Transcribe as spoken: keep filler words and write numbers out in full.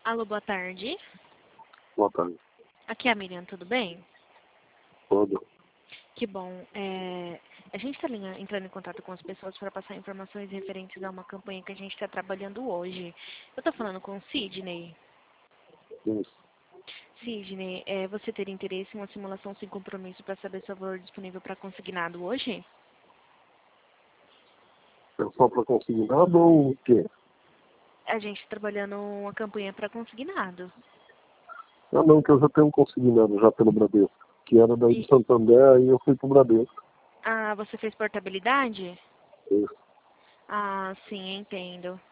Alô, boa tarde. Boa tarde. Aqui é a Miriam, tudo bem? Tudo. Que bom. É, a gente está entrando em contato com as pessoas para passar informações referentes a uma campanha que a gente está trabalhando hoje. Eu estou falando com o Sidney. Isso. Sidney, é, você teria interesse em uma simulação sem compromisso para saber se o valor disponível para consignado hoje? É só para consignado ou o quê? A gente está trabalhando uma campanha para consignado. Ah, não, que eu já tenho um consignado já pelo Bradesco. Que era daí de E, Santander, aí eu fui pro Bradesco. ah, você fez portabilidade? Isso. Ah, sim, entendo.